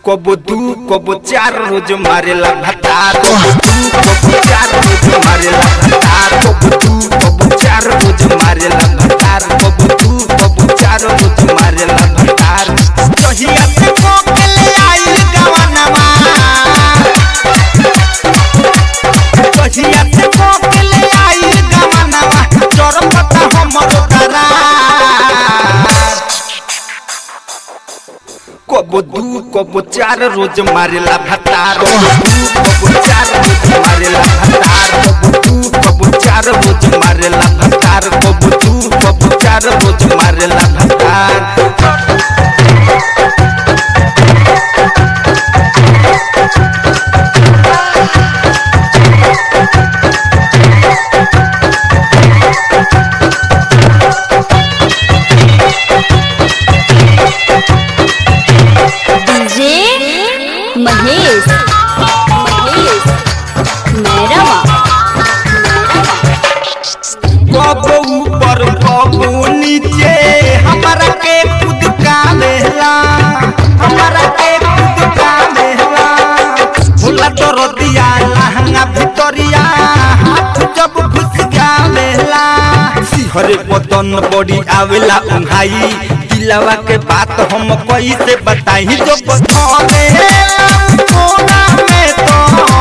कबो दू कबो चार रोज मारेला भतार कबो 4 रोज मारेला भतार कबो दू कबो 4 रोज मारेला भतार कबो दू कबो 4 रोज मारेला भतार कहिया से कोकेले आई गवनवा कहिया से कोकेले आई गवनवा चरम पता हमरो तारा कबो दू कबो 4 रोज मारेला भतार कबो 4 रोज मारेला भतार कबो दू कबो 4 रोज मारेला भतार कबो दू कबो 4 रोज मारेला भतार महेश मेरा कबो ऊपर कबो नीचे हमारा के खुद का लेला हमारा के खुद का लेला भोला तोर दिया लहंगा भितरिया हाथ जब घुस जावेला सिहरे बदन बड़ी आवेला उंघाई दिलवा के बात हम कैसे बताई जो बथावे कोना में तो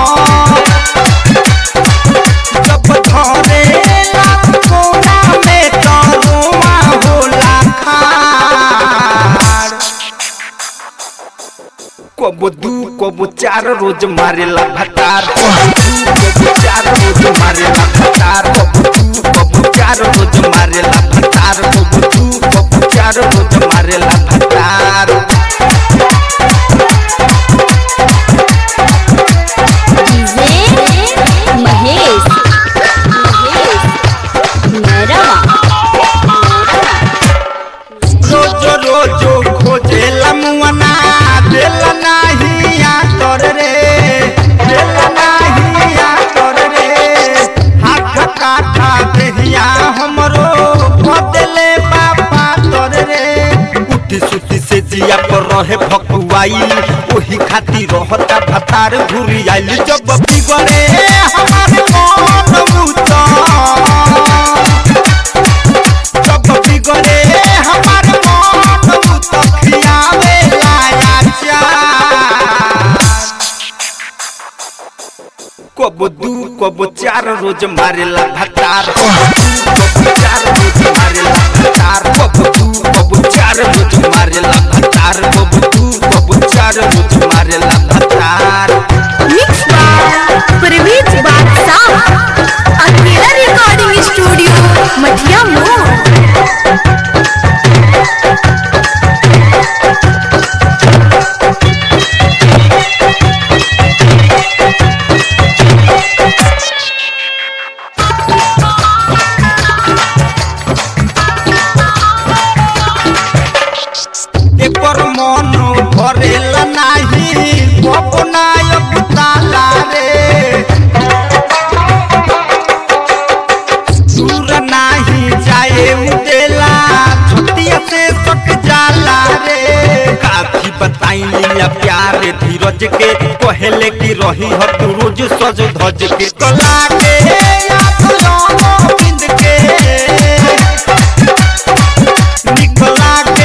जब धरे कोना में तो रोआ होला खार कबो दू कबो 4 रोज मारेला भतार कबो 4 रोज मारेला भतार कबो दू कबो 4 रोज मारेला भतार कबो दू कबो 4 रोज मारेला भतार महेश मेरा रोजो रोजो खोजेला मुअना देला नाही आतर रे देला नाही आतर रे हाथ काठा देहिया हमरो बदले बापा तर रे उठी सुती से जिया पर रहे भकुआई ओही खाती रहता भतार घुरी आइल जब बिगड़े हमार मन मुता जब बिगड़े हमार मन मुता खियावे लाया चार कबो दू कबो 4 रोज मारेला भतार कबो 4 रोज मारेला भतार कबो दू कबो 4 रोज मारेला भतार कबो दू कबो 4 रोज मारेला भतार मिक्स बाय परवेज बादशाह अकेला रिकॉर्डिंग स्टूडियो मठिया मोड़ एकर मन भरेला नाही नायक ताला रे दूर नाही जाए मुदेला छतिया से सट जाला रे काफी बताई लिया प्यार धीरज के पहले की रही हो तू रोज सज धज के कला के बिंद के निकला के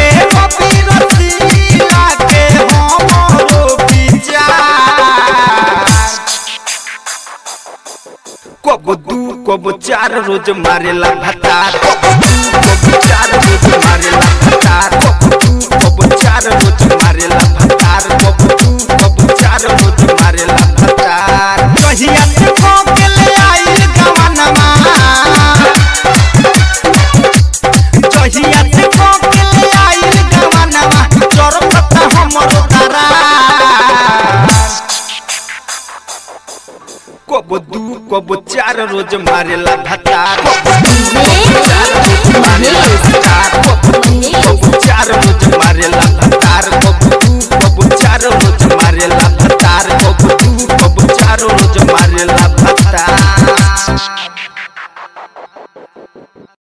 कबो दू कबो 4 रोज मारेला भतार कबो दू कबो 4 रोज मारेला भतार कबो दू कबो 4 रोज मारेला भतार कबो दू कबो 4 रोज मारेला भतार कहिया से कोकेले आई गवनवा कहिया से कोकेले आई गवनवा चरम पता हमरो तारा कबो दू कबो 4 रोज मारेला भतार कबो दू कबो 4 रोज मारेला भतार कबो दू कबो 4 रोज मारेला भतार।